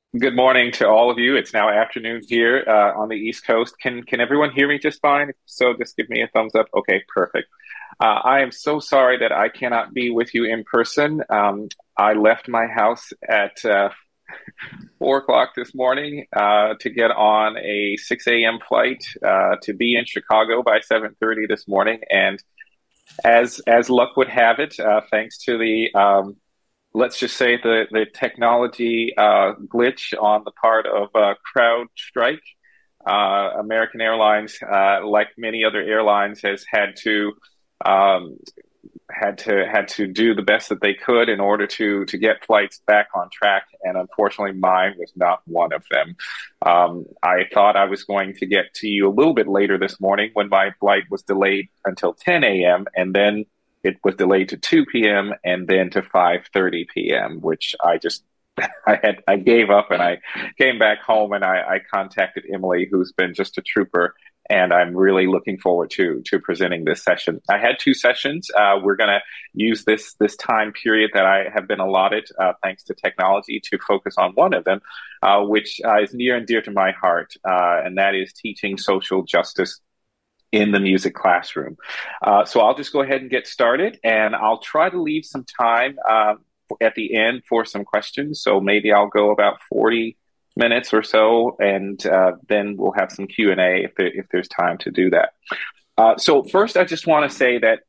Good morning to all of you. It's now afternoon here on the East Coast. Can everyone hear me just fine? If so, just give me a thumbs up. Okay, perfect. I am so sorry that I cannot be with you in person. I left my house at 4 o'clock this morning to get on a 6 a.m. flight to be in Chicago by 7:30 this morning. And as luck would have it, thanks to the let's just say the technology glitch on the part of CrowdStrike. American Airlines, like many other airlines, has um, had to do the best that they could in order to get flights back on track, and unfortunately, mine was not one of them. I thought I was going to get to you a little bit later this morning when my flight was delayed until 10 a.m. and then it was delayed to 2 p.m. and then to 5:30 p.m., which I gave up and I came back home and I contacted Emily, who's been just a trooper, and I'm really looking forward to presenting this session. I had two sessions. We're going to use this time period that I have been allotted, thanks to technology, to focus on one of them, which is near and dear to my heart, and that is teaching social justice in the music classroom. So I'll just go ahead and get started, and I'll try to leave some time at the end for some questions. So maybe I'll go about 40 minutes or so, and then we'll have some Q&A if there's time to do that. So first, I just want to say that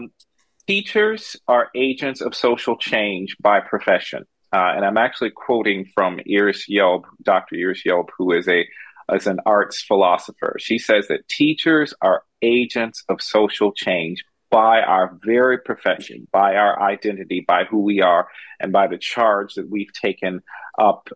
teachers are agents of social change by profession. And I'm actually quoting from Iris Yelb, Dr. Iris Yelb, who is as an arts philosopher. She says that teachers are agents of social change by our very profession, by our identity, by who we are, and by the charge that we've taken up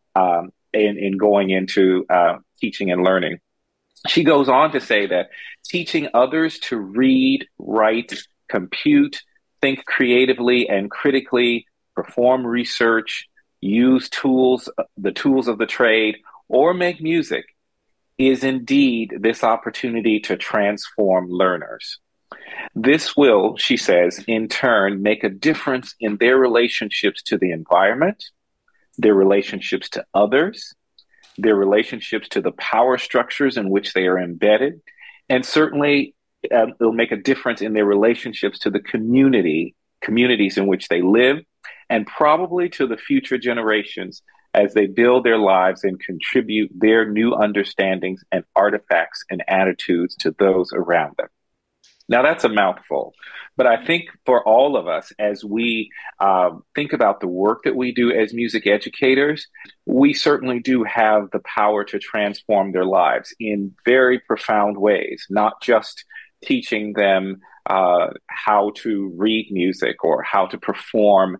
in going into teaching and learning. She goes on to say that teaching others to read, write, compute, think creatively and critically, perform research, use tools, the tools of the trade, or make music is indeed this opportunity to transform learners. This will, she says, in turn, make a difference in their relationships to the environment, their relationships to others, their relationships to the power structures in which they are embedded, and certainly it'll make a difference in their relationships to the communities in which they live, and probably to the future generations as they build their lives and contribute their new understandings and artifacts and attitudes to those around them. Now, that's a mouthful, but I think for all of us, as we think about the work that we do as music educators, we certainly do have the power to transform their lives in very profound ways, not just teaching them how to read music or how to perform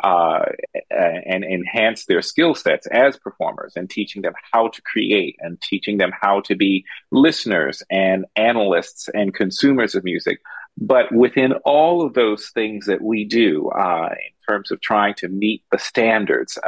and enhance their skill sets as performers, and teaching them how to create and teaching them how to be listeners and analysts and consumers of music. But within all of those things that we do, in terms of trying to meet the standards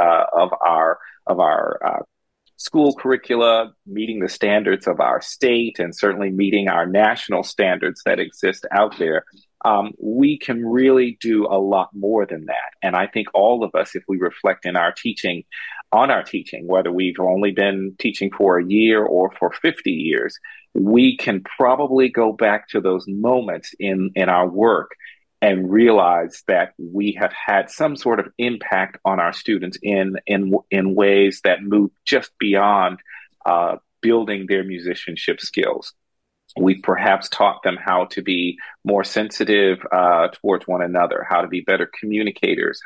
of our school curricula, meeting the standards of our state, and certainly meeting our national standards that exist out there, we can really do a lot more than that. And I think all of us, if we reflect in our teaching, on our teaching, whether we've only been teaching for a year or for 50 years, we can probably go back to those moments in our work and realize that we have had some sort of impact on our students in ways that move just beyond building their musicianship skills. We perhaps taught them how to be more sensitive towards one another, how to be better communicators,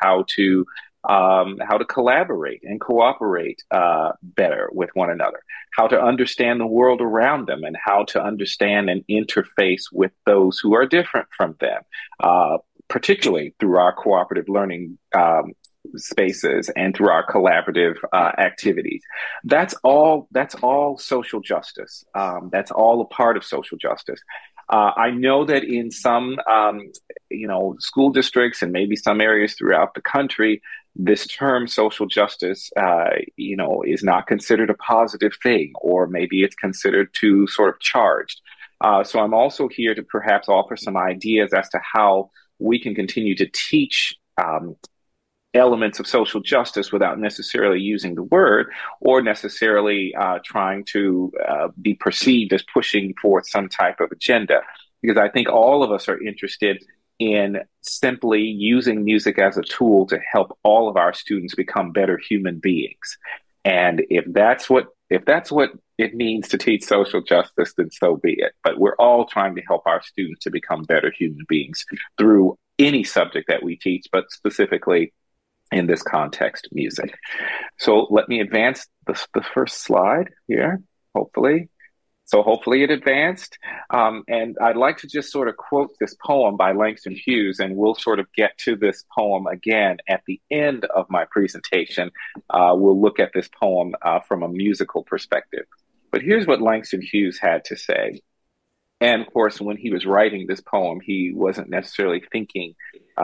how to collaborate and cooperate better with one another, how to understand the world around them, and how to understand and interface with those who are different from them, particularly through our cooperative learning spaces and through our collaborative activities. That's all. That's all social justice. That's all a part of social justice. I know that in some, school districts and maybe some areas throughout the country, this term social justice, is not considered a positive thing, or maybe it's considered too sort of charged. So I'm also here to perhaps offer some ideas as to how we can continue to teach elements of social justice without necessarily using the word or necessarily trying to be perceived as pushing forth some type of agenda. Because I think all of us are interested in simply using music as a tool to help all of our students become better human beings. And if that's what it means to teach social justice, then so be it. But we're all trying to help our students to become better human beings through any subject that we teach, but specifically in this context, music. So let me advance the first slide here, hopefully. So hopefully it advanced. And I'd like to just sort of quote this poem by Langston Hughes, and we'll sort of get to this poem again at the end of my presentation. We'll look at this poem from a musical perspective. But here's what Langston Hughes had to say. And of course, when he was writing this poem, he wasn't necessarily thinking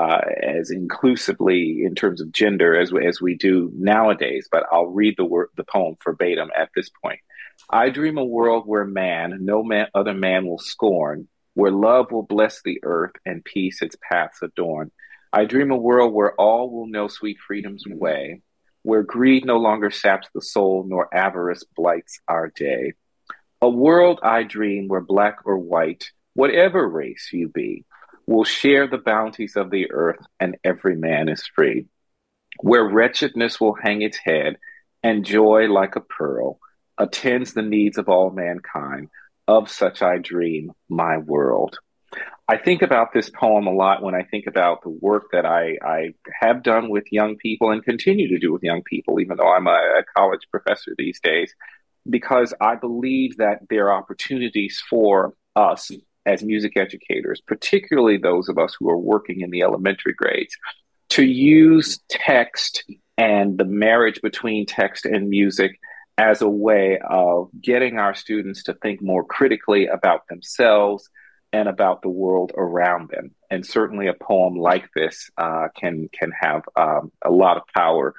as inclusively in terms of gender as we do nowadays. But I'll read the poem verbatim at this point. I dream a world where other man will scorn, where love will bless the earth and peace its paths adorn. I dream a world where all will know sweet freedom's way, where greed no longer saps the soul, nor avarice blights our day. A world I dream where black or white, whatever race you be, will share the bounties of the earth and every man is free. Where wretchedness will hang its head and joy like a pearl attends the needs of all mankind. Of such I dream my world. I think about this poem a lot when I think about the work that I have done with young people and continue to do with young people, even though I'm a college professor these days, because I believe that there are opportunities for us as music educators, particularly those of us who are working in the elementary grades, to use text and the marriage between text and music as a way of getting our students to think more critically about themselves and about the world around them. And certainly a poem like this can have a lot of power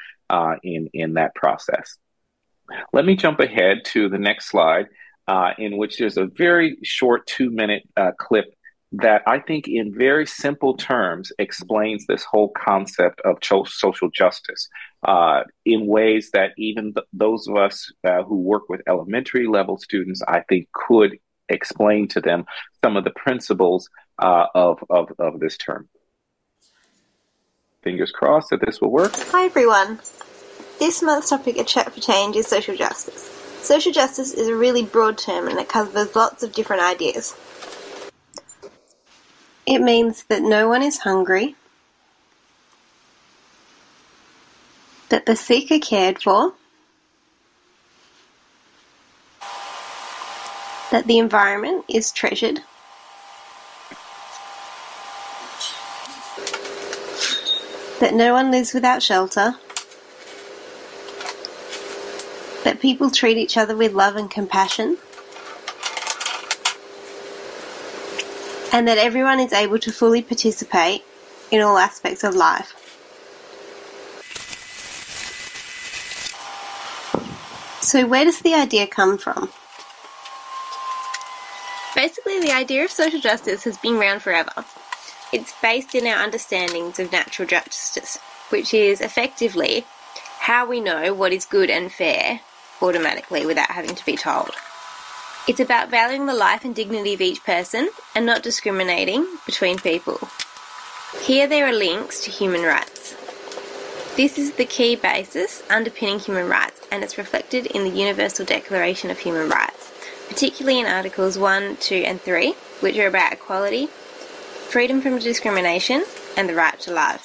in that process. Let me jump ahead to the next slide, in which there's a very short 2-minute clip that I think in very simple terms explains this whole concept of social justice in ways that even those of us who work with elementary level students, I think could explain to them some of the principles of this term. Fingers crossed that this will work. Hi everyone. This month's topic at Chat for Change is social justice. Social justice is a really broad term and it covers lots of different ideas. It means that no one is hungry, that the sick are cared for, that the environment is treasured, that no one lives without shelter, that people treat each other with love and compassion, and that everyone is able to fully participate in all aspects of life. So where does the idea come from? Basically, the idea of social justice has been around forever. It's based in our understandings of natural justice, which is effectively how we know what is good and fair automatically without having to be told. It's about valuing the life and dignity of each person and not discriminating between people. Here there are links to human rights. This is the key basis underpinning human rights, and it's reflected in the Universal Declaration of Human Rights, particularly in Articles 1, 2 and 3, which are about equality, freedom from discrimination and the right to life.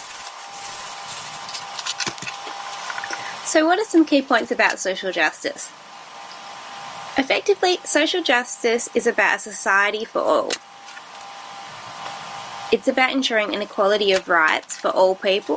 So what are some key points about social justice? Effectively, social justice is about a society for all. It's about ensuring an equality of rights for all people,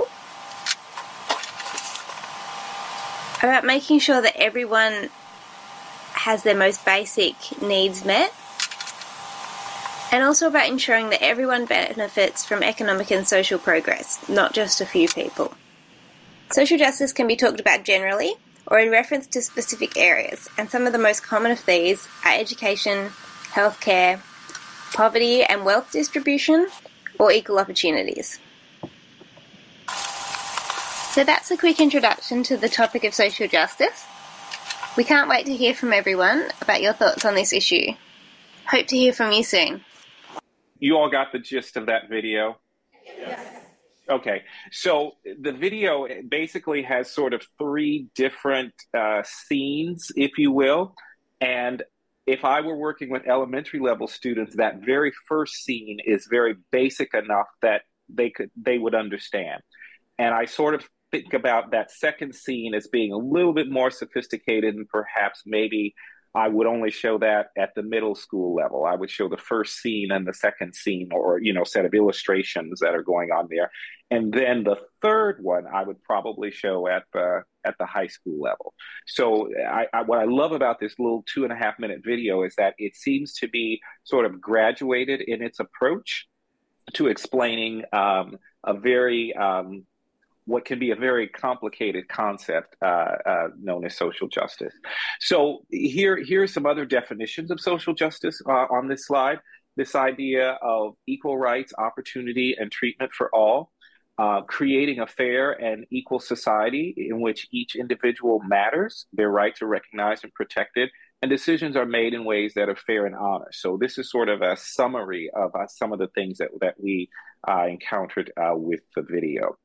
about making sure that everyone has their most basic needs met, and also about ensuring that everyone benefits from economic and social progress, not just a few people. Social justice can be talked about generally or in reference to specific areas, and some of the most common of these are education, healthcare, poverty and wealth distribution, or equal opportunities. So that's a quick introduction to the topic of social justice. We can't wait to hear from everyone about your thoughts on this issue. Hope to hear from you soon. You all got the gist of that video? Yes. Okay, so the video basically has sort of three different scenes, if you will. And if I were working with elementary level students, that very first scene is very basic enough that they would understand. And I sort of think about that second scene as being a little bit more sophisticated, and perhaps maybe I would only show that at the middle school level. I would show the first scene and the second scene, or set of illustrations that are going on there, and then the third one I would probably show at the high school level. So what I love about this little 2.5 minute video is that it seems to be sort of graduated in its approach to explaining a very what can be a very complicated concept known as social justice. So here's some other definitions of social justice on this slide. This idea of equal rights, opportunity, and treatment for all, creating a fair and equal society in which each individual matters, their rights are recognized and protected, and decisions are made in ways that are fair and honest. So this is sort of a summary of some of the things that we encountered with the video.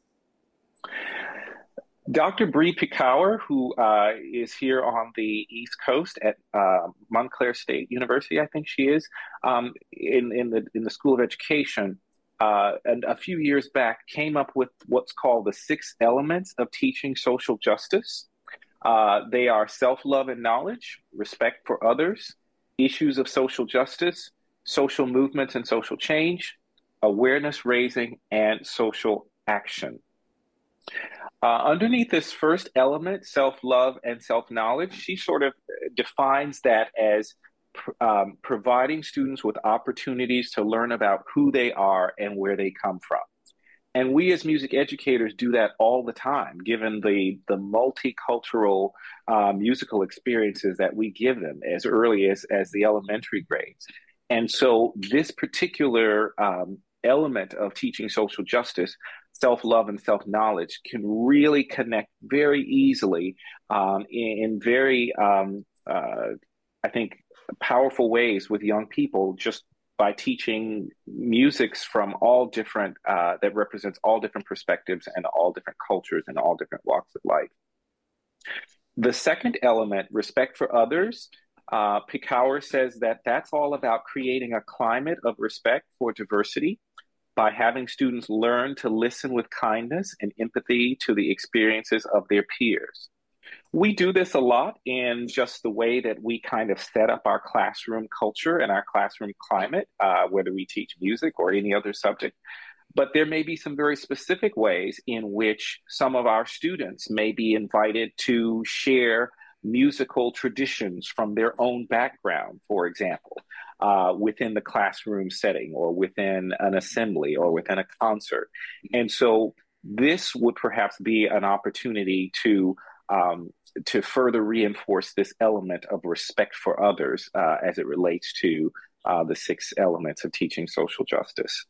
Dr. Bree Picower, who is here on the East Coast at Montclair State University, I think she is, in the School of Education, and a few years back came up with what's called the 6 elements of teaching social justice. They are self-love and knowledge, respect for others, issues of social justice, social movements and social change, awareness raising, and social action. Underneath this first element, self-love and self-knowledge, she sort of defines that as providing students with opportunities to learn about who they are and where they come from. And we as music educators do that all the time, given the multicultural musical experiences that we give them as early as the elementary grades. And so this particular element of teaching social justice, self-love and self-knowledge, can really connect very easily in very, I think, powerful ways with young people, just by teaching musics from all different, that represents all different perspectives and all different cultures and all different walks of life. The second element, respect for others, Picower says that that's all about creating a climate of respect for diversity by having students learn to listen with kindness and empathy to the experiences of their peers. We do this a lot in just the way that we kind of set up our classroom culture and our classroom climate, whether we teach music or any other subject. But there may be some very specific ways in which some of our students may be invited to share musical traditions from their own background, for example, within the classroom setting or within an assembly or within a concert. And so this would perhaps be an opportunity to further reinforce this element of respect for others as it relates to the 6 elements of teaching social justice.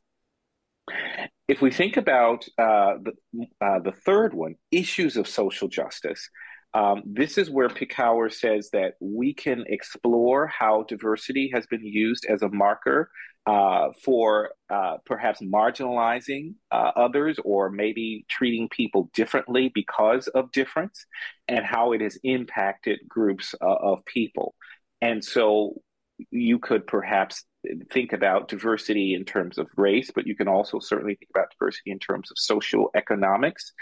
If we think about the third one, issues of social justice, this is where Picower says that we can explore how diversity has been used as a marker for perhaps marginalizing others, or maybe treating people differently because of difference, and how it has impacted groups of people. And so you could perhaps think about diversity in terms of race, but you can also certainly think about diversity in terms of social economics,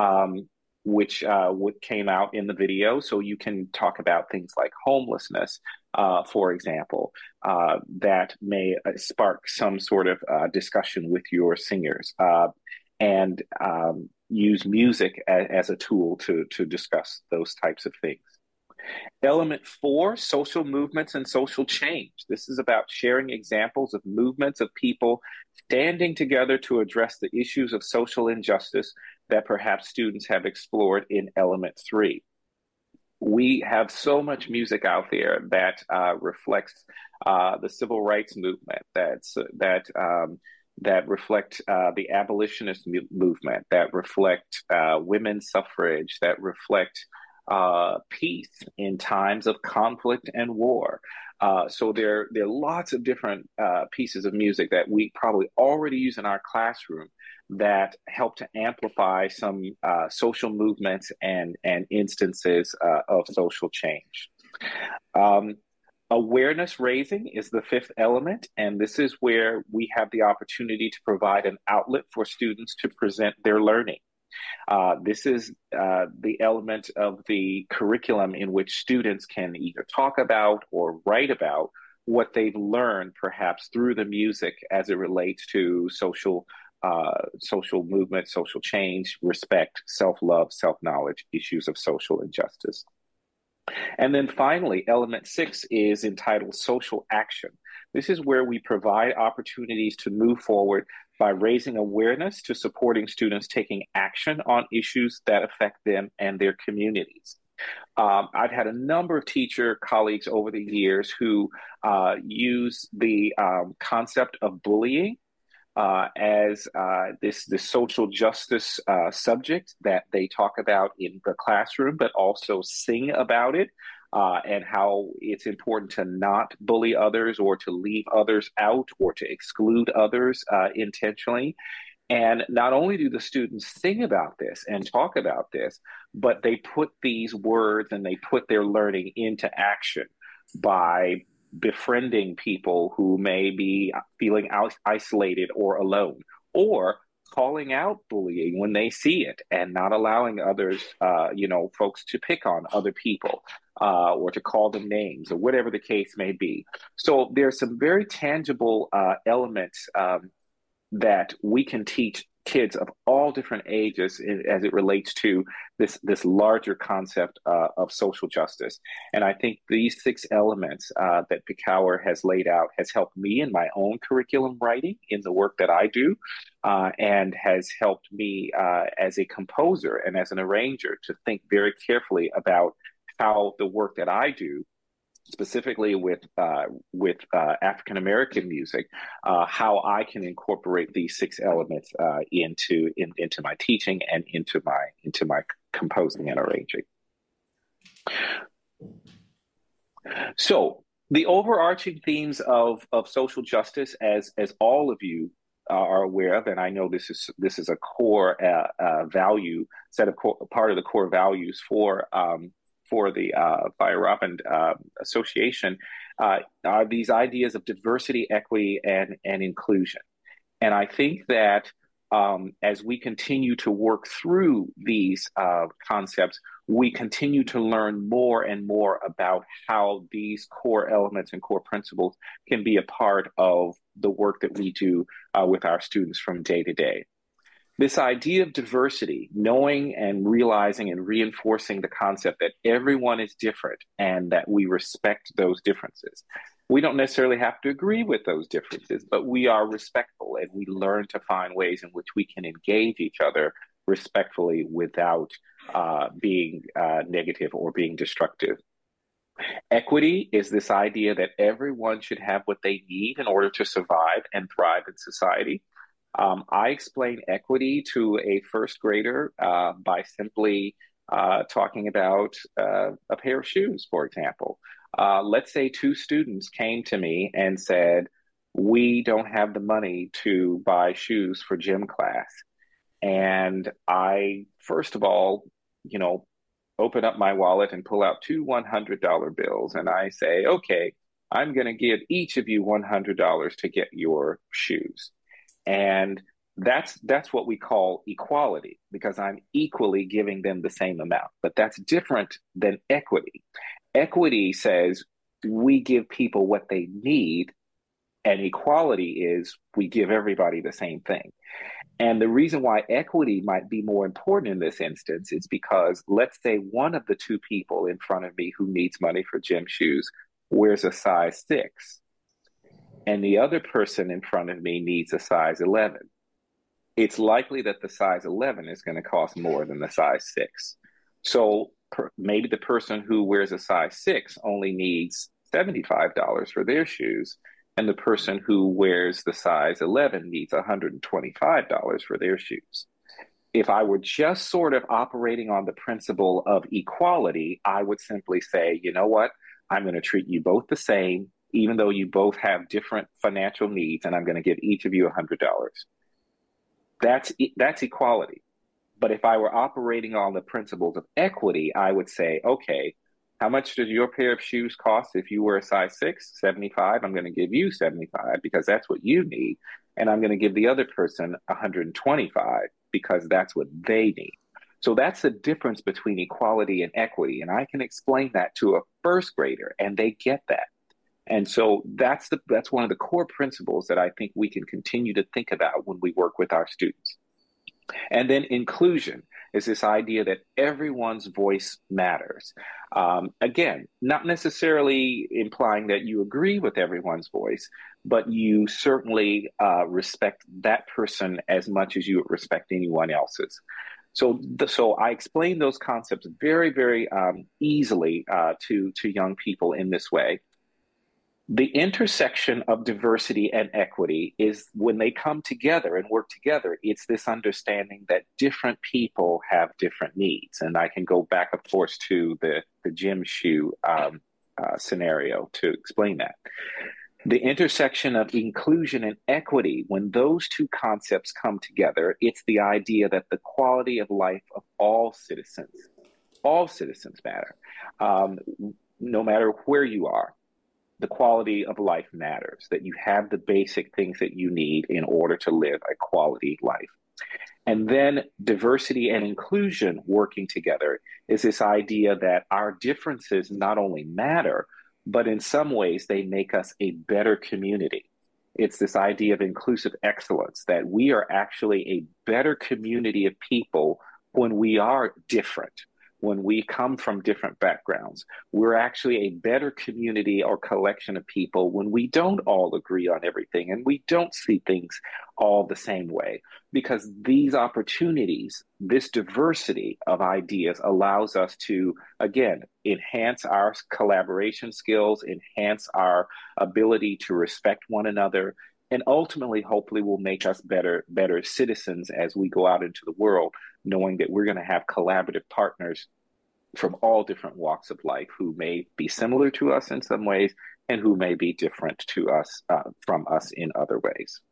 which came out in the video. So you can talk about things like homelessness, for example, that may spark some sort of discussion with your singers, and use music as a tool to discuss those types of things. Element 4, social movements and social change. This is about sharing examples of movements of people standing together to address the issues of social injustice that perhaps students have explored in element 3. We have so much music out there that reflects the civil rights movement, that that reflect the abolitionist movement, that reflect women's suffrage, that reflect peace in times of conflict and war. So there are lots of different pieces of music that we probably already use in our classroom that help to amplify some social movements and instances of social change. Um, Awareness raising is the fifth element, and this is where we have the opportunity to provide an outlet for students to present their learning. This is the element of the curriculum in which students can either talk about or write about what they've learned, perhaps through the music as it relates to social movement, social change, respect, self-love, self-knowledge, issues of social injustice. And then finally, element six is entitled social action. This is where we provide opportunities to move forward by raising awareness to supporting students taking action on issues that affect them and their communities. I've had a number of teacher colleagues over the years who use the concept of bullying as this social justice subject that they talk about in the classroom, but also sing about it. And how it's important to not bully others or to leave others out or to exclude others intentionally. And not only do the students sing about this and talk about this, but they put these words and they put their learning into action by befriending people who may be feeling isolated or alone, or calling out bullying when they see it and not allowing others, folks to pick on other people or to call them names or whatever the case may be. So there's some very tangible elements that we can teach kids of all different ages as it relates to this larger concept of social justice. And I think these six elements that Picower has laid out has helped me in my own curriculum writing in the work that I do, and has helped me as a composer and as an arranger to think very carefully about how the work that I do, specifically with African American music, how I can incorporate these six elements into my teaching and into my composing and arranging. So the overarching themes of social justice, as all of you are aware of, and I know this is a core value part of the core values for the Fire Robin Association, are these ideas of diversity, equity, and inclusion. And I think that as we continue to work through these concepts, we continue to learn more and more about how these core elements and core principles can be a part of the work that we do with our students from day to day. This idea of diversity, knowing and realizing and reinforcing the concept that everyone is different and that we respect those differences. We don't necessarily have to agree with those differences, but we are respectful and we learn to find ways in which we can engage each other respectfully without being negative or being destructive. Equity is this idea that everyone should have what they need in order to survive and thrive in society. I explain equity to a first grader by simply talking about a pair of shoes, for example. Let's say two students came to me and said, we don't have the money to buy shoes for gym class. And I, first of all, open up my wallet and pull out two $100 bills. And I say, okay, I'm going to give each of you $100 to get your shoes. And that's what we call equality, because I'm equally giving them the same amount. But that's different than equity. Equity says we give people what they need, and equality is we give everybody the same thing. And the reason why equity might be more important in this instance is because let's say one of the two people in front of me who needs money for gym shoes wears a size 6. And the other person in front of me needs a size 11. It's likely that the size 11 is going to cost more than the size 6. So maybe the person who wears a size 6 only needs $75 for their shoes, and the person who wears the size 11 needs $125 for their shoes. If I were just sort of operating on the principle of equality, I would simply say, you know what? I'm going to treat you both the same, even though you both have different financial needs, and I'm going to give each of you $100. That's equality. But if I were operating on the principles of equity, I would say, okay, how much does your pair of shoes cost if you were a size 6? 75. I'm going to give you 75 because that's what you need. And I'm going to give the other person 125 because that's what they need. So that's the difference between equality and equity. And I can explain that to a first grader and they get that. And so that's one of the core principles that I think we can continue to think about when we work with our students. And then inclusion is this idea that everyone's voice matters. Again, not necessarily implying that you agree with everyone's voice, but you certainly respect that person as much as you would respect anyone else's. So I explain those concepts very, very easily to young people in this way. The intersection of diversity and equity is when they come together and work together, it's this understanding that different people have different needs. And I can go back, of course, to the gym shoe scenario to explain that. The intersection of inclusion and equity, when those two concepts come together, it's the idea that the quality of life of all citizens matter, no matter where you are. The quality of life matters, that you have the basic things that you need in order to live a quality life. And then diversity and inclusion working together is this idea that our differences not only matter, but in some ways they make us a better community. It's this idea of inclusive excellence, that we are actually a better community of people when we are different. When we come from different backgrounds, we're actually a better community or collection of people when we don't all agree on everything and we don't see things all the same way. Because these opportunities, this diversity of ideas allows us to, again, enhance our collaboration skills, enhance our ability to respect one another, and ultimately, hopefully, will make us better citizens as we go out into the world, knowing that we're going to have collaborative partners from all different walks of life who may be similar to us in some ways and who may be different to us from us in other ways.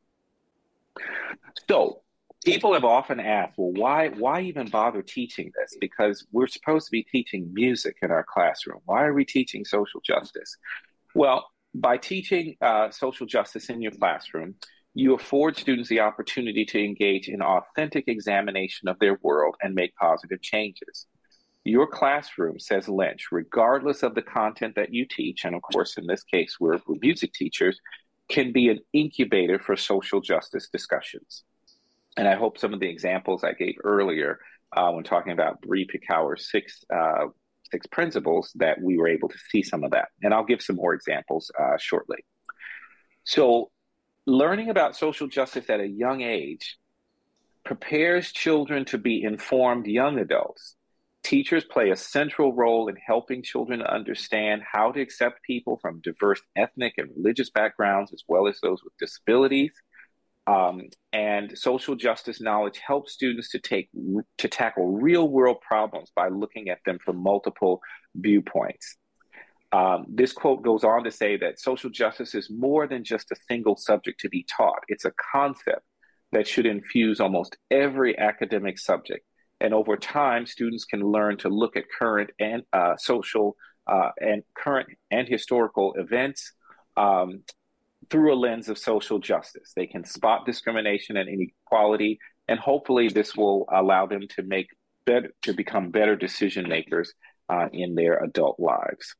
So people have often asked, well, why even bother teaching this? Because we're supposed to be teaching music in our classroom. Why are we teaching social justice? Well, by teaching social justice in your classroom, you afford students the opportunity to engage in authentic examination of their world and make positive changes. Your classroom, says Lynch, regardless of the content that you teach, and of course, in this case, we're music teachers, can be an incubator for social justice discussions. And I hope some of the examples I gave earlier when talking about Bree Picower's six principles, that we were able to see some of that. And I'll give some more examples shortly. So learning about social justice at a young age prepares children to be informed young adults. Teachers play a central role in helping children understand how to accept people from diverse ethnic and religious backgrounds, as well as those with disabilities. And social justice knowledge helps students to tackle real world problems by looking at them from multiple viewpoints. This quote goes on to say that social justice is more than just a single subject to be taught. It's a concept that should infuse almost every academic subject. And over time, students can learn to look at current and social and current and historical events through a lens of social justice. They can spot discrimination and inequality, and hopefully this will allow them to become better decision makers in their adult lives.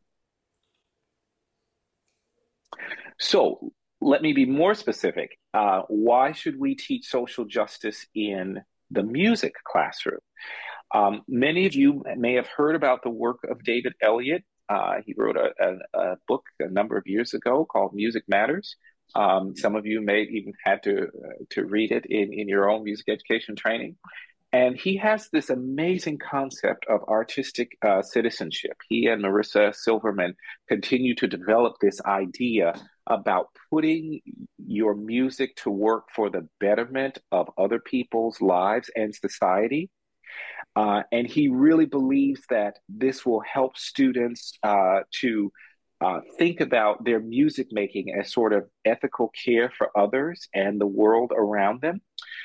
So let me be more specific. Why should we teach social justice in the music classroom? Many of you may have heard about the work of David Elliott. He wrote a book a number of years ago called Music Matters. Some of you may even had to read it in your own music education training. And he has this amazing concept of artistic citizenship. He and Marissa Silverman continue to develop this idea about putting your music to work for the betterment of other people's lives and society. And he really believes that this will help students to think about their music making as sort of ethical care for others and the world around them.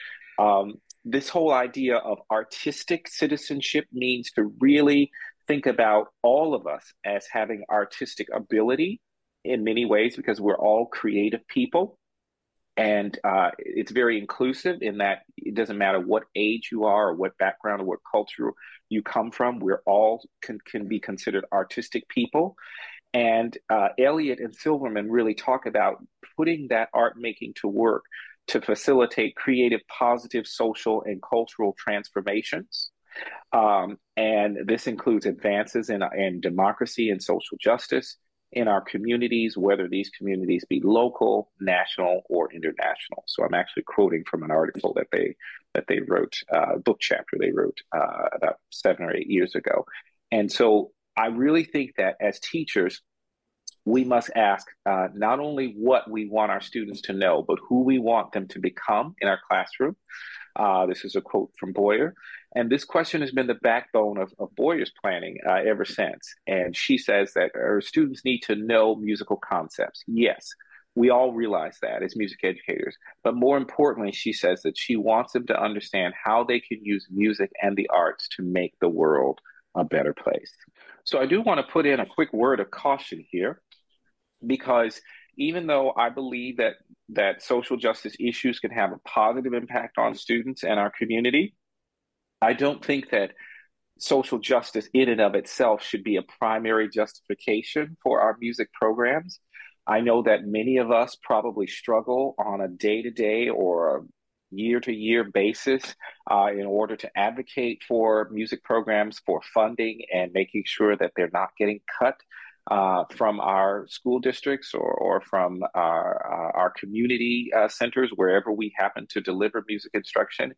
This whole idea of artistic citizenship means to really think about all of us as having artistic ability in many ways because we're all creative people. And it's very inclusive in that it doesn't matter what age you are or what background or what culture you come from. We're all can be considered artistic people. And Eliot and Silverman really talk about putting that art making to work to facilitate creative, positive social and cultural transformations. And this includes advances in democracy and social justice in our communities, whether these communities be local, national, or international. So I'm actually quoting from an article that they wrote, a book chapter they wrote about 7 or 8 years ago. And so I really think that as teachers, we must ask not only what we want our students to know, but who we want them to become in our classroom. This is a quote from Boyer. And this question has been the backbone of Boyer's planning ever since. And she says that her students need to know musical concepts. Yes, we all realize that as music educators. But more importantly, she says that she wants them to understand how they can use music and the arts to make the world a better place. So I do want to put in a quick word of caution here, because even though I believe that social justice issues can have a positive impact on students and our community, I don't think that social justice in and of itself should be a primary justification for our music programs. I know that many of us probably struggle on a day-to-day or a year-to-year basis in order to advocate for music programs, for funding, and making sure that they're not getting cut from our school districts or from our community centers, wherever we happen to deliver music instruction.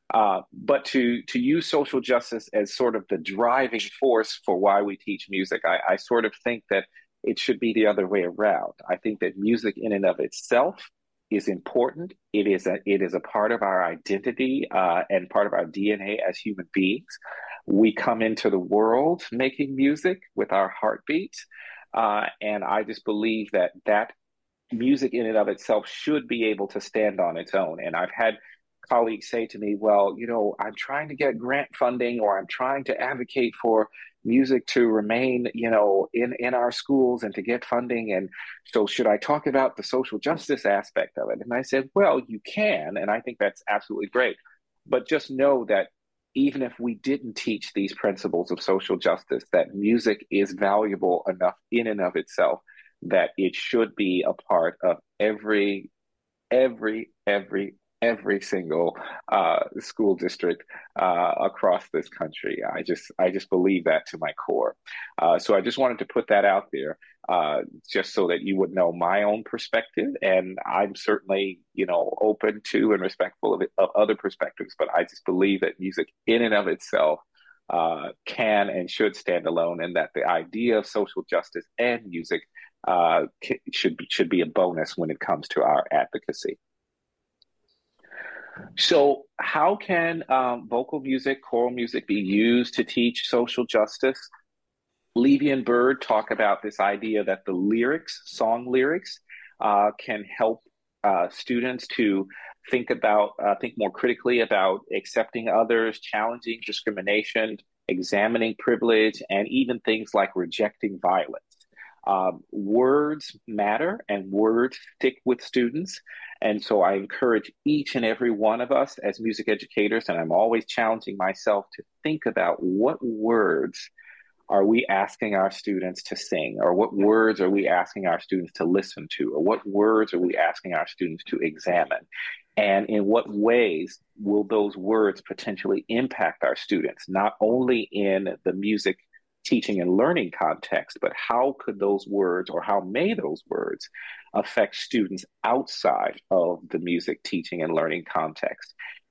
But to use social justice as sort of the driving force for why we teach music, I sort of think that it should be the other way around. I think that music in and of itself is important. It is a part of our identity and part of our DNA as human beings. We come into the world making music with our heartbeats. And I just believe that music in and of itself should be able to stand on its own. And I've had colleagues say to me, well, I'm trying to get grant funding, or I'm trying to advocate for music to remain, in our schools and to get funding. And so should I talk about the social justice aspect of it? And I said, well, you can. And I think that's absolutely great. But just know that even if we didn't teach these principles of social justice, that music is valuable enough in and of itself that it should be a part of every single school district across this country. I just believe that to my core. So I just wanted to put that out there, just so that you would know my own perspective. And I'm certainly, open to and respectful of other perspectives. But I just believe that music in and of itself can and should stand alone, and that the idea of social justice and music should be a bonus when it comes to our advocacy. So how can vocal music, choral music be used to teach social justice? Levy and Bird talk about this idea that the lyrics, song lyrics, can help students to think more critically about accepting others, challenging discrimination, examining privilege, and even things like rejecting violence. Words matter and words stick with students. And so I encourage each and every one of us as music educators, and I'm always challenging myself to think about what words are we asking our students to sing, or what words are we asking our students to listen to, or what words are we asking our students to examine? And in what ways will those words potentially impact our students, not only in the music teaching and learning context, but how could those words, or how may those words affect students outside of the music teaching and learning context?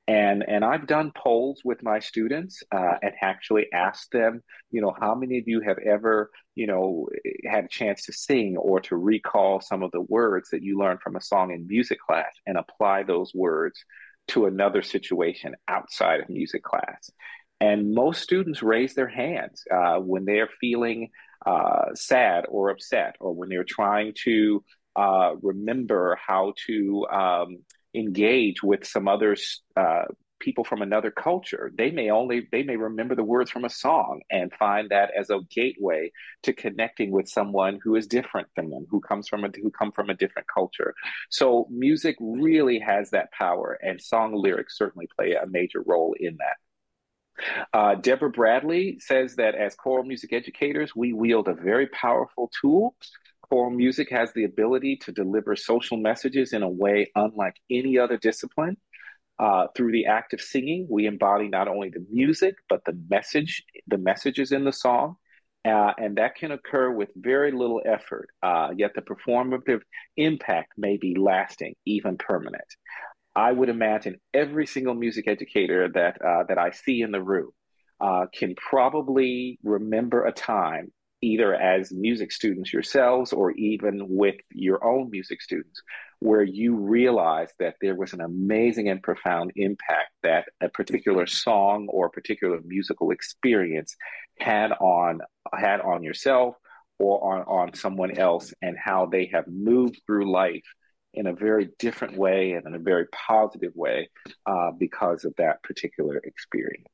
And I've done polls with my students and actually asked them, how many of you have ever, had a chance to sing or to recall some of the words that you learned from a song in music class and apply those words to another situation outside of music class. And most students raise their hands when they're feeling sad or upset, or when they're trying to remember how to engage with some other people from another culture. They may remember the words from a song and find that as a gateway to connecting with someone who is different than them, who come from a different culture. So music really has that power, and song lyrics certainly play a major role in that. Deborah Bradley says that as choral music educators, we wield a very powerful tool. Choral music has the ability to deliver social messages in a way unlike any other discipline. Through the act of singing, we embody not only the music, but the messages in the song. And that can occur with very little effort, yet the performative impact may be lasting, even permanent. I would imagine every single music educator that I see in the room can probably remember a time, either as music students yourselves or even with your own music students, where you realized that there was an amazing and profound impact that a particular song or a particular musical experience had on yourself or on someone else, and how they have moved through life in a very different way and in a very positive way because of that particular experience.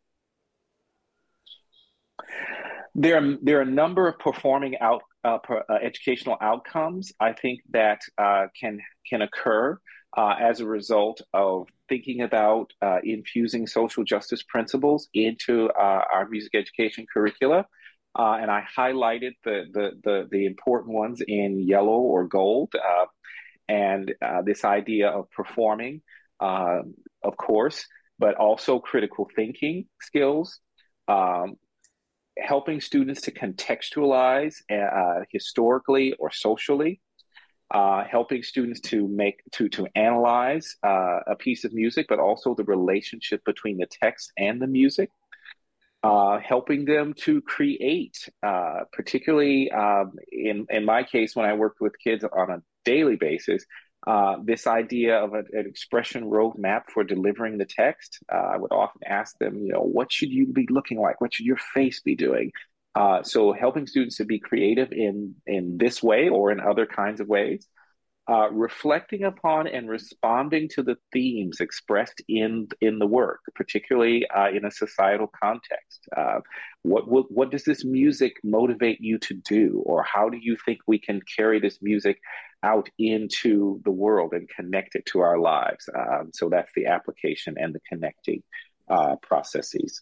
There are a number of performing educational outcomes I think that can occur as a result of thinking about infusing social justice principles into our music education curricula. And I highlighted the important ones in yellow or gold. And this idea of performing, of course, but also critical thinking skills, helping students to contextualize historically or socially, helping students to analyze a piece of music, but also the relationship between the text and the music. Helping them to create, particularly in my case, when I worked with kids on a daily basis, this idea of an expression roadmap for delivering the text. I would often ask them, what should you be looking like? What should your face be doing? So helping students to be creative in this way or in other kinds of ways. Reflecting upon and responding to the themes expressed in the work, particularly in a societal context. What does this music motivate you to do, or how do you think we can carry this music out into the world and connect it to our lives? So that's the application and the connecting processes.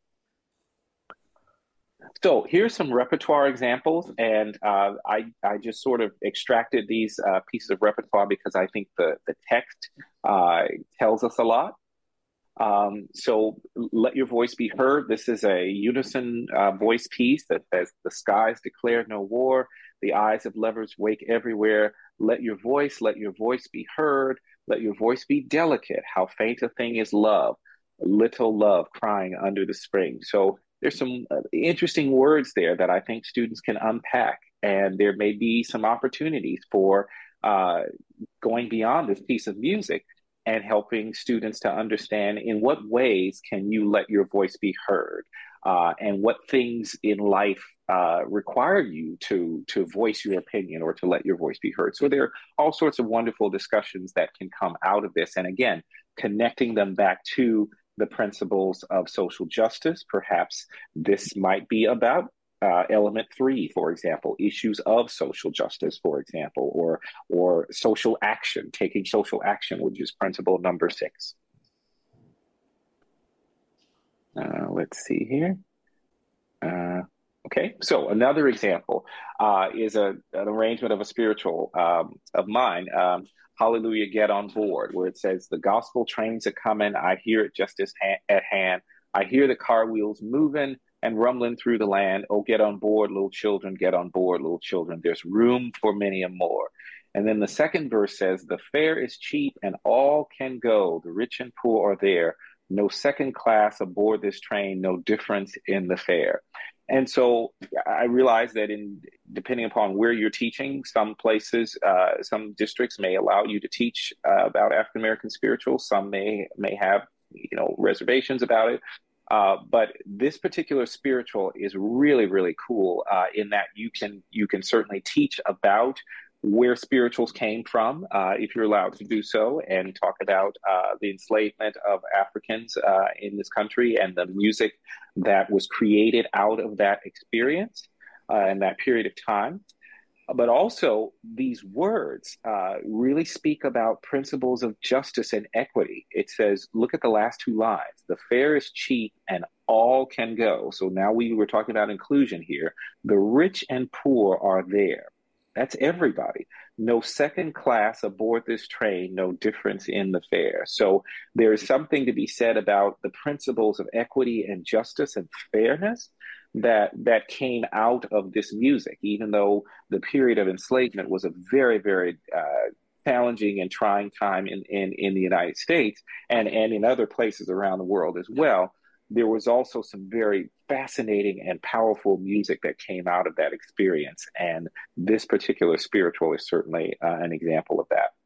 So here's some repertoire examples, and I just sort of extracted these pieces of repertoire because I think the text tells us a lot. So Let Your Voice Be Heard. This is a unison voice piece that says, the skies declare no war, the eyes of lovers wake everywhere. Let your voice be heard. Let your voice be delicate. How faint a thing is love, little love crying under the spring. So there's some interesting words there that I think students can unpack, and there may be some opportunities for going beyond this piece of music and helping students to understand in what ways can you let your voice be heard, and what things in life require you to voice your opinion or to let your voice be heard. So there are all sorts of wonderful discussions that can come out of this. And again, connecting them back to the principles of social justice. Perhaps this might be about element 3, for example, issues of social justice, for example, or social action, taking social action, which is principle number 6. Let's see here. Okay, so another example is an arrangement of a spiritual of mine, Hallelujah, Get on Board, where it says, the gospel trains are coming, I hear it just at hand. I hear the car wheels moving and rumbling through the land. Oh, get on board, little children, get on board, little children. There's room for many and more. And then the second verse says, the fare is cheap and all can go. The rich and poor are there. No second class aboard this train, no difference in the fare. And so I realize that depending upon where you're teaching, some places, some districts may allow you to teach about African American spirituals. Some may have reservations about it. But this particular spiritual is really, really cool in that you can certainly teach about where spirituals came from, if you're allowed to do so, and talk about the enslavement of Africans in this country and the music that was created out of that experience and that period of time. But also, these words really speak about principles of justice and equity. It says, look at the last two lines. The fare is cheap and all can go. So now we were talking about inclusion here. The rich and poor are there. That's everybody. No second class aboard this train, no difference in the fare. So there is something to be said about the principles of equity and justice and fairness that came out of this music, even though the period of enslavement was a very, very challenging and trying time in the United States and in other places around the world as well. There was also some very fascinating and powerful music that came out of that experience. And this particular spiritual is certainly an example of that.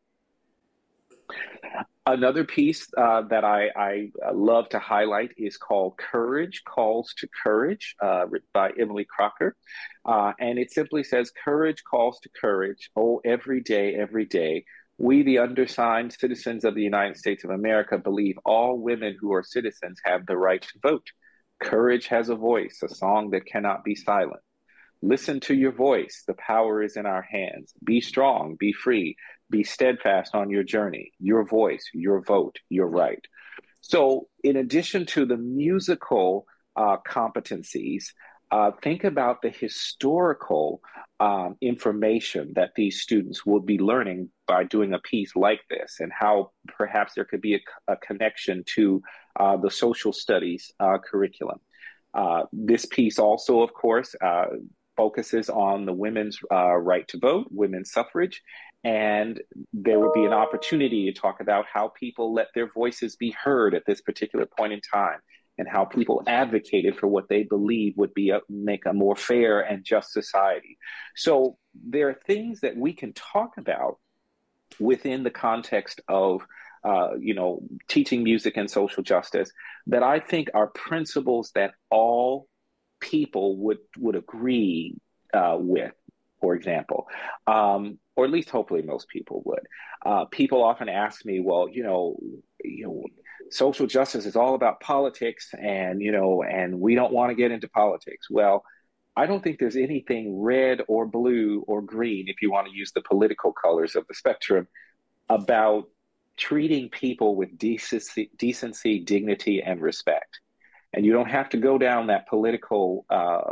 Another piece that I love to highlight is called Courage Calls to Courage, written by Emily Crocker. And it simply says, courage calls to courage. Oh, every day, we, the undersigned citizens of the United States of America, believe all women who are citizens have the right to vote. Courage has a voice, a song that cannot be silent. Listen to your voice. The power is in our hands. Be strong, be free, be steadfast on your journey. Your voice, your vote, your right. So in addition to the musical competencies, think about the historical information that these students will be learning by doing a piece like this, and how perhaps there could be a connection to the social studies curriculum. This piece also, of course, focuses on the women's right to vote, women's suffrage, and there would be an opportunity to talk about how people let their voices be heard at this particular point in time, and how people advocated for what they believe would be make a more fair and just society. So there are things that we can talk about within the context of teaching music and social justice that I think are principles that all people would agree with, for example, or at least hopefully most people would. People often ask me, well, social justice is all about politics, and we don't want to get into politics. Well, I don't think there's anything red or blue or green, if you want to use the political colors of the spectrum, about treating people with decency, dignity, and respect. And you don't have to go down that political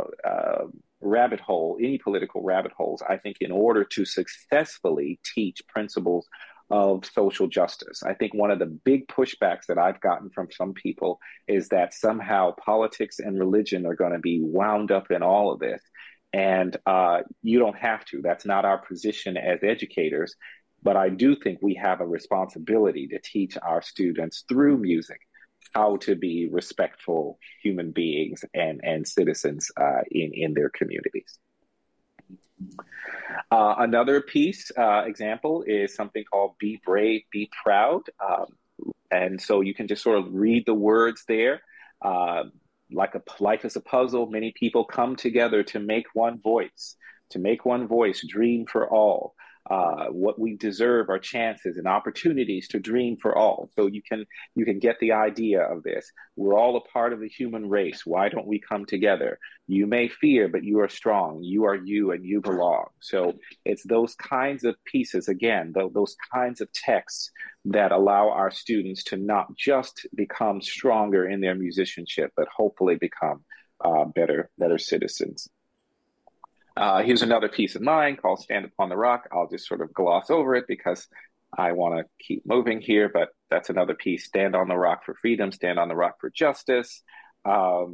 rabbit hole, any political rabbit holes, I think, in order to successfully teach principles of social justice. I think one of the big pushbacks that I've gotten from some people is that somehow politics and religion are going to be wound up in all of this. And you don't have to. That's not our position as educators. But I do think we have a responsibility to teach our students through music how to be respectful human beings and citizens in their communities. Another piece, example, is something called Be Brave, Be Proud. And so you can just sort of read the words there. Like life is a puzzle, many people come together to make one voice, dream for all. What we deserve are chances and opportunities to dream for all. So you can get the idea of this. We're all a part of the human race. Why don't we come together? You may fear, but you are strong. You are you, and you belong. So it's those kinds of pieces, again, those kinds of texts that allow our students to not just become stronger in their musicianship, but hopefully become better citizens. Here's another piece of mine called Stand Upon the Rock. I'll just sort of gloss over it because I want to keep moving here, but that's another piece. Stand on the rock for freedom, stand on the rock for justice, for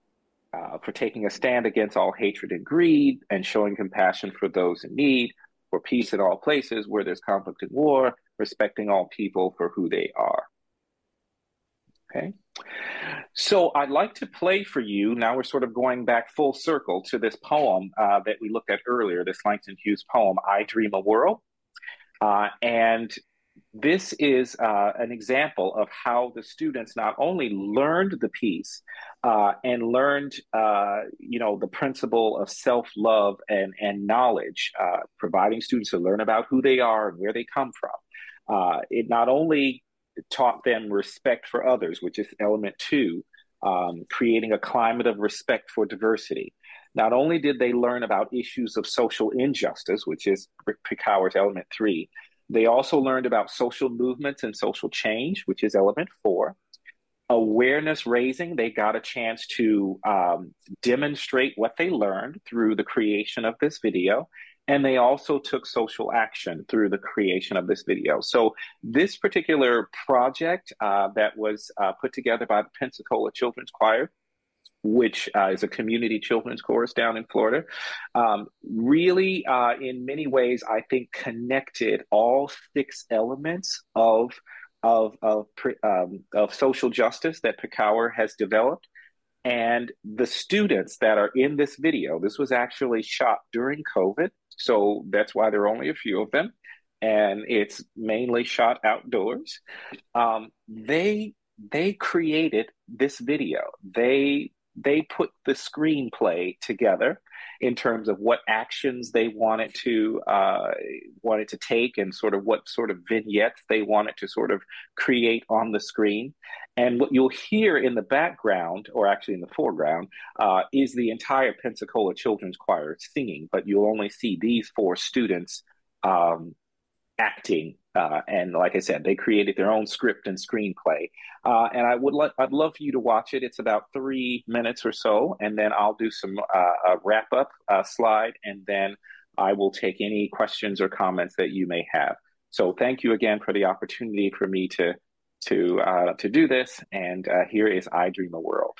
taking a stand against all hatred and greed, and showing compassion for those in need, for peace in all places where there's conflict and war, respecting all people for who they are. Okay. So I'd like to play for you. Now we're sort of going back full circle to this poem that we looked at earlier, this Langston Hughes poem, I Dream a World. And this is an example of how the students not only learned the piece and learned, the principle of self-love and knowledge, providing students to learn about who they are and where they come from. It not only taught them respect for others, which is element 2, creating a climate of respect for diversity. Not only did they learn about issues of social injustice, which is Picower's element 3, they also learned about social movements and social change, which is element 4. Awareness raising, they got a chance to demonstrate what they learned through the creation of this video. And they also took social action through the creation of this video. So this particular project that was put together by the Pensacola Children's Choir, which is a community children's chorus down in Florida, really, in many ways, I think connected all 6 elements of social justice that Picower has developed. And the students that are in this video, this was actually shot during COVID, so that's why there are only a few of them, and it's mainly shot outdoors. They created this video. They put the screenplay together in terms of what actions they wanted to take and sort of what sort of vignettes they wanted to sort of create on the screen. And what you'll hear in the background, or actually in the foreground, is the entire Pensacola Children's Choir singing, but you'll only see these 4 students acting. And like I said, they created their own script and screenplay. And I'd love for you to watch it. It's about 3 minutes or so, and then I'll do some a wrap up slide, and then I will take any questions or comments that you may have. So thank you again for the opportunity for me to do this. And here is I Dream a World.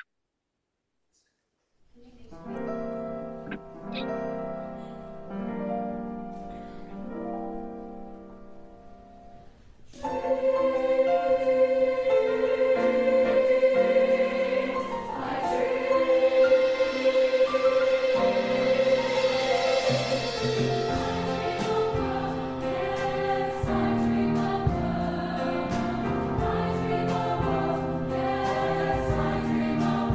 Dream a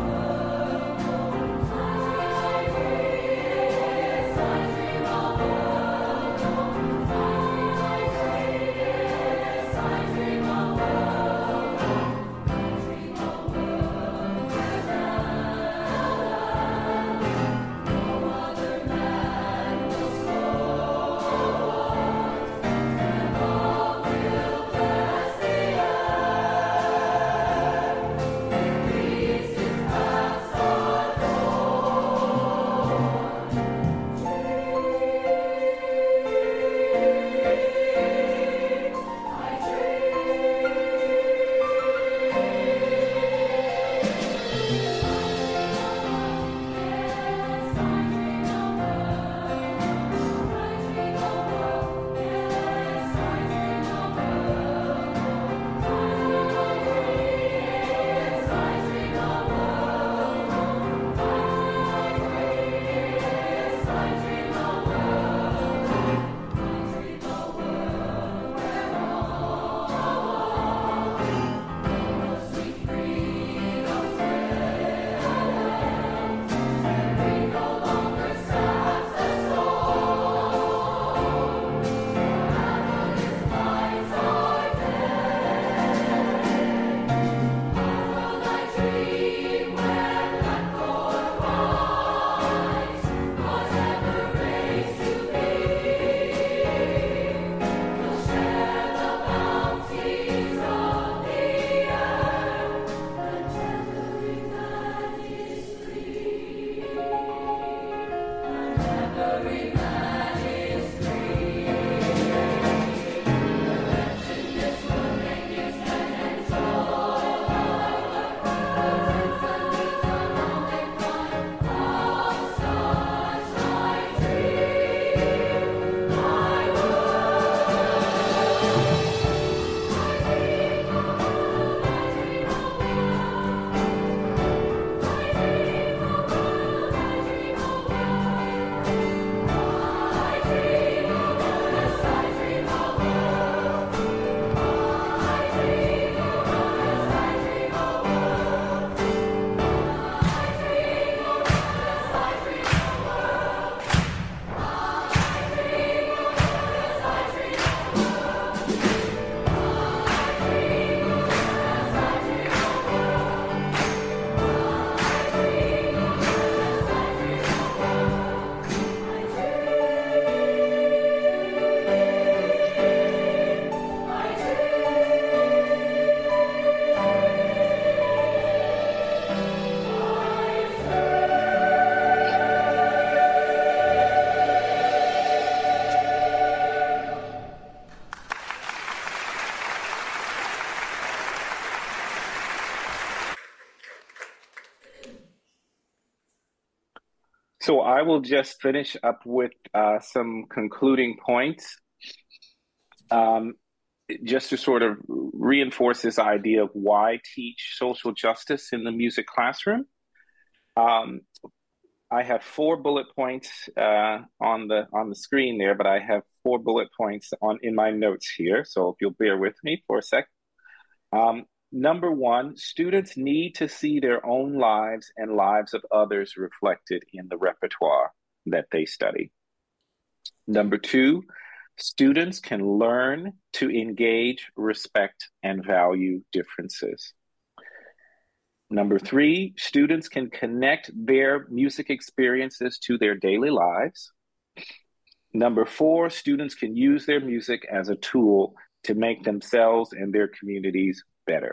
So I will just finish up with some concluding points, um, just to sort of reinforce this idea of why teach social justice in the music classroom. Um, I have four bullet points on the screen there, but I have four bullet points on in my notes here. So if you'll bear with me for a sec. Number one, students need to see their own lives and lives of others reflected in the repertoire that they study. Number two, students can learn to engage, respect, and value differences. Number three, students can connect their music experiences to their daily lives. Number four, students can use their music as a tool to make themselves and their communities better.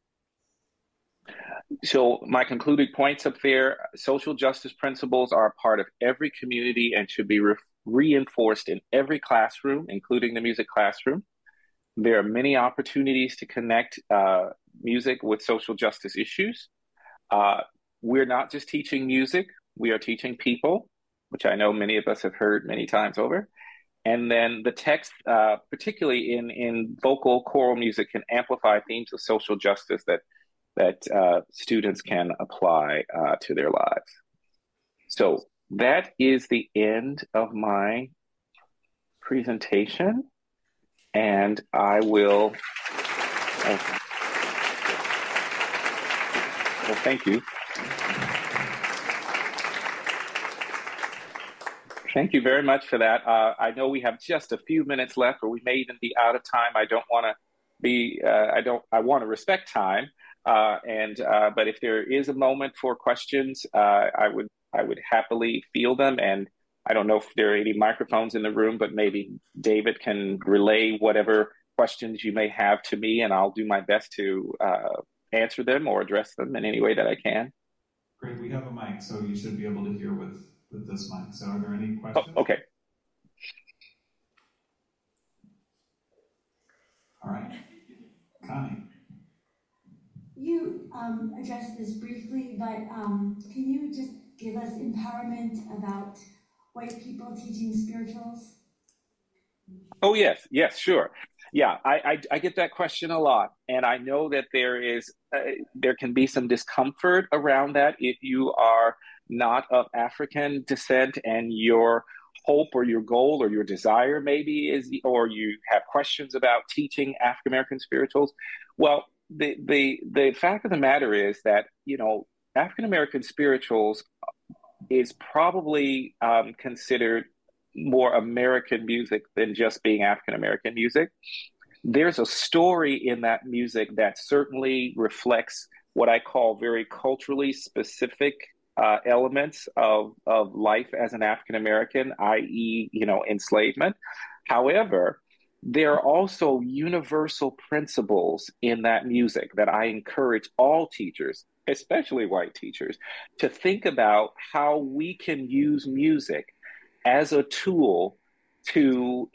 So my concluding points up there, social justice principles are a part of every community and should be reinforced in every classroom, including the music classroom. There are many opportunities to connect music with social justice issues. We're not just teaching music, we are teaching people, which I know many of us have heard many times over. And then the text, particularly in vocal choral music, can amplify themes of social justice that students can apply to their lives. So that is the end of my presentation, and I will. Well, thank you. Thank you very much for that. I know we have just a few minutes left, or we may even be out of time. I don't want to be. I want to respect time. But if there is a moment for questions, I would happily field them. And I don't know if there are any microphones in the room, but maybe David can relay whatever questions you may have to me, and I'll do my best to answer them or address them in any way that I can. Great, we have a mic, so you should be able to hear with this mic. So are there any questions? Oh, okay. All right. Connie. You addressed this briefly, but can you just give us empowerment about white people teaching spirituals? Oh, yes, sure. Yeah, I get that question a lot, and I know that there can be some discomfort around that if you are not of African descent and your hope or your goal or your desire maybe is, or you have questions about teaching African American spirituals. Well, the fact of the matter is that, African American spirituals is probably considered more American music than just being African American music. There's a story in that music that certainly reflects what I call very culturally specific elements of life as an African American, i.e., enslavement. However, there are also universal principles in that music that I encourage all teachers, especially white teachers, to think about how we can use music as a tool to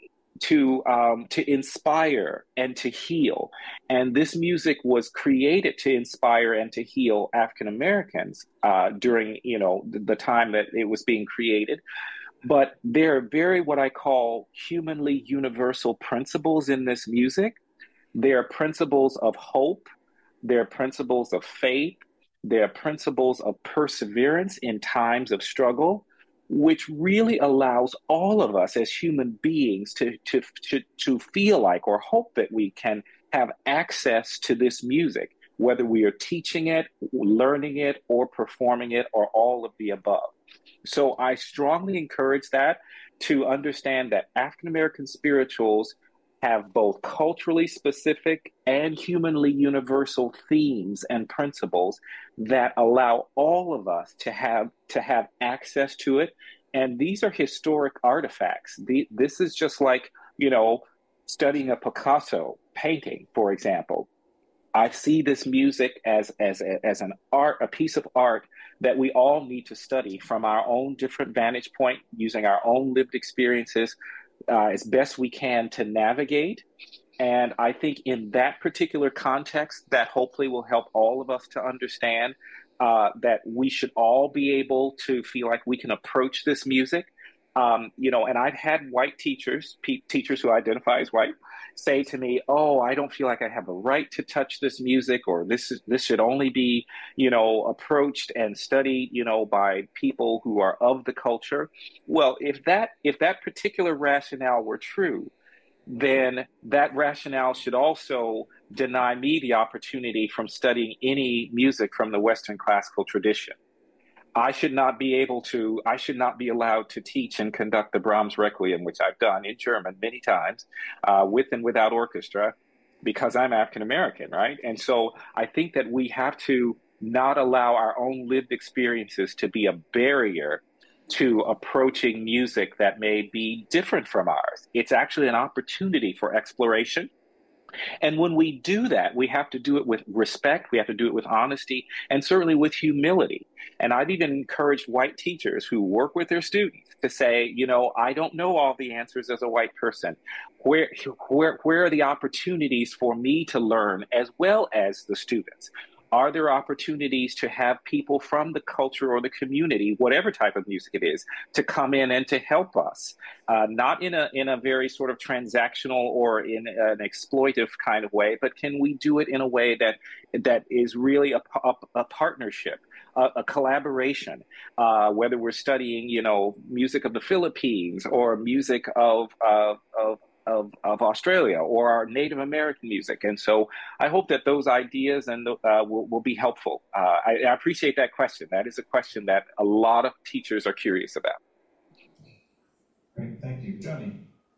inspire and to heal. And this music was created to inspire and to heal African Americans during the time that it was being created. But there are very what I call humanly universal principles in this music. There are principles of hope. There are principles of faith. There are principles of perseverance in times of struggle, which really allows all of us as human beings to feel like or hope that we can have access to this music, whether we are teaching it, learning it, or performing it, or all of the above. So I strongly encourage that, to understand that African American spirituals have both culturally specific and humanly universal themes and principles that allow all of us to have access to it. And these are historic artifacts. This is just like, studying a Picasso painting, for example. I see this music as an art, a piece of art that we all need to study from our own different vantage point, using our own lived experiences as best we can to navigate. And I think in that particular context, that hopefully will help all of us to understand that we should all be able to feel like we can approach this music. And I've had white teachers, teachers who identify as white, say to me, "Oh, I don't feel like I have a right to touch this music, or this should only be, approached and studied, by people who are of the culture." Well, if that particular rationale were true, then that rationale should also deny me the opportunity from studying any music from the Western classical tradition. I should not be allowed to teach and conduct the Brahms Requiem, which I've done in German many times, with and without orchestra, because I'm African American, right? And so I think that we have to not allow our own lived experiences to be a barrier to approaching music that may be different from ours. It's actually an opportunity for exploration. And when we do that, we have to do it with respect, we have to do it with honesty, and certainly with humility. And I've even encouraged white teachers who work with their students to say, I don't know all the answers as a white person. Where are the opportunities for me to learn as well as the students? Are there opportunities to have people from the culture or the community, whatever type of music it is, to come in and to help us? Not in a very sort of transactional or in an exploitive kind of way, but can we do it in a way that is really a partnership, a collaboration, whether we're studying, music of the Philippines or music of Australia or our Native American music. And so I hope that those ideas will be helpful. I appreciate that question. That is a question that a lot of teachers are curious about. Great, thank you. Johnny.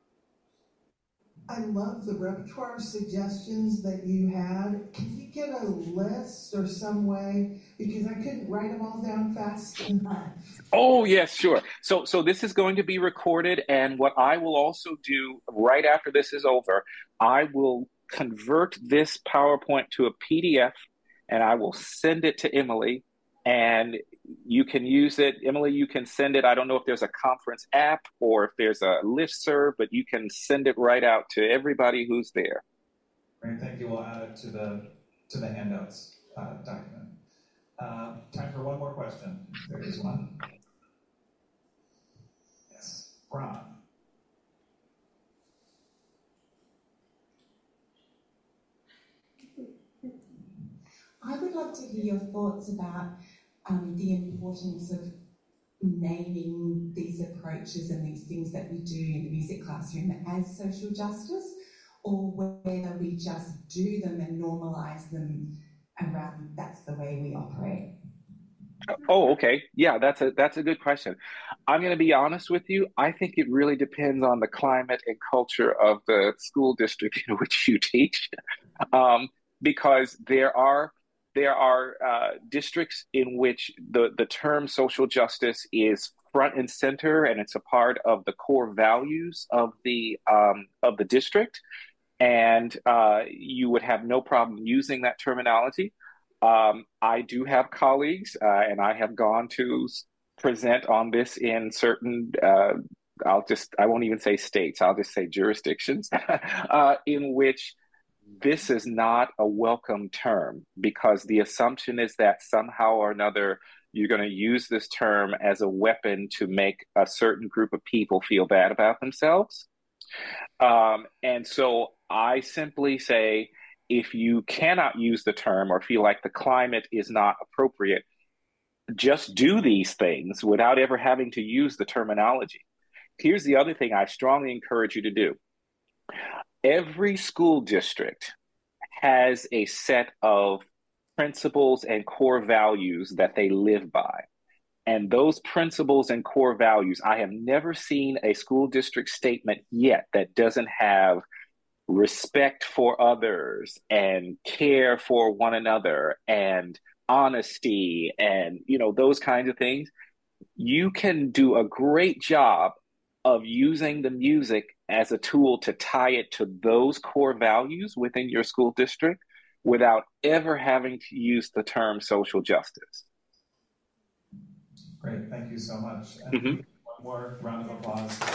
I love the repertoire suggestions that you had. Can you get a list or some way? Because I couldn't write them all down fast enough. Oh, yes, sure. So this is going to be recorded. And what I will also do right after this is over, I will convert this PowerPoint to a PDF and I will send it to Emily. And you can use it. Emily, you can send it. I don't know if there's a conference app or if there's a listserv, but you can send it right out to everybody who's there. Great, thank you. We'll add it to the handouts document. Time for one more question. There is one. Yes, Ron. I would love to hear your thoughts about the importance of naming these approaches and these things that we do in the music classroom as social justice, or whether we just do them and normalise them around that's the way we operate. Oh, okay. Yeah, that's a good question. I'm going to be honest with you. I think it really depends on the climate and culture of the school district in which you teach, because there are districts in which the term social justice is front and center, and it's a part of the core values of the district, and you would have no problem using that terminology. I do have colleagues, and I have gone to present on this in certain. I won't even say states. I'll just say jurisdictions, in which this is not a welcome term, because the assumption is that somehow or another you're going to use this term as a weapon to make a certain group of people feel bad about themselves. And so I simply say, if you cannot use the term or feel like the climate is not appropriate, just do these things without ever having to use the terminology. Here's the other thing I strongly encourage you to do. Every school district has a set of principles and core values that they live by. And those principles and core values, I have never seen a school district statement yet that doesn't have respect for others and care for one another and honesty and, those kinds of things. You can do a great job of using the music as a tool to tie it to those core values within your school district without ever having to use the term social justice. Great, thank you so much. And one more round of applause.